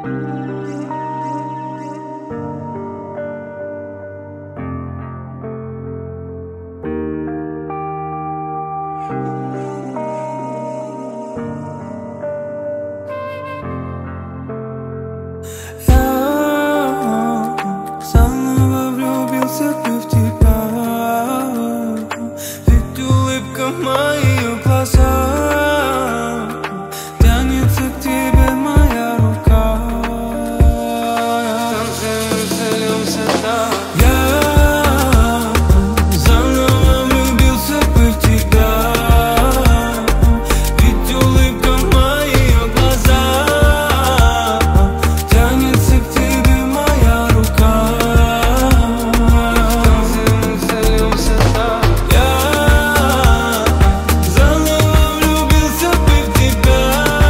Заново влюбился бы в тебя, ведь улыбка в моих глазах, тянется к тебе моя рука. Танцуем, целуемся так. Я заново влюбился бы в тебя, ведь улыбка в моих глазах, тянется к тебе моя рука. Танцуем, целуемся так. Я заново влюбился бы в тебя,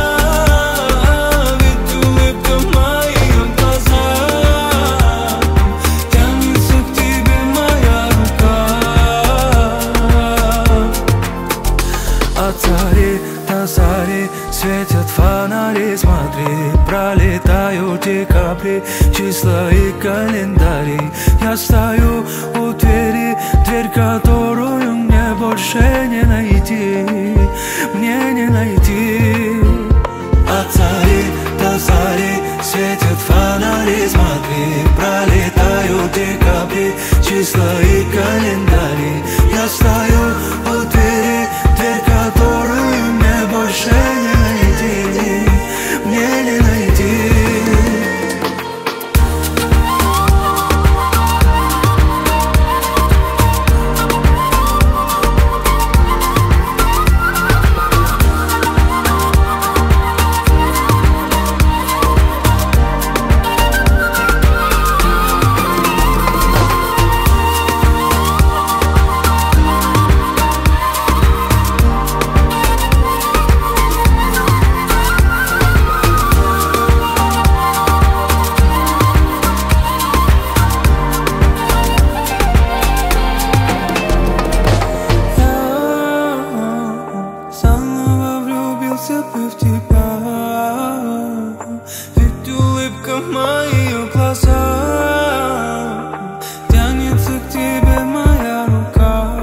ведь улыбка в моих глазах, тянется к тебе моя рука. От зари до зари светят фонари, смотри, пролетают декабри, числа и календари. Я стою у двери, дверь, которую мне больше не найти, мне не найти. От зари до зари светят фонари, смотри, пролетают декабри, числа и календари. Я стою у двери, дверь, которую мне больше не найти, мне не найти. Заново влюбился бы в тебя, ведь улыбка в моих глазах, тянется к тебе моя рука.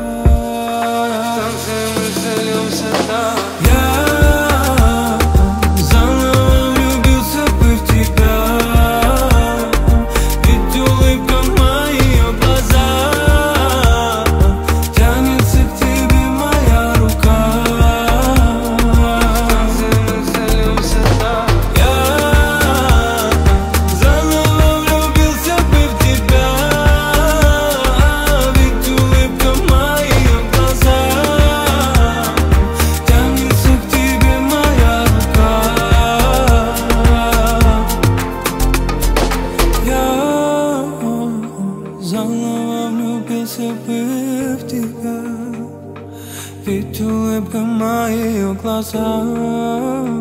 Танцуем, целуемся так. Я заново влюбился бы в тебя, ведь улыбка в моих глазах, тянется к тебе моя рука. Заново влюбился бы в тебя, ведь улыбка в моих глазах,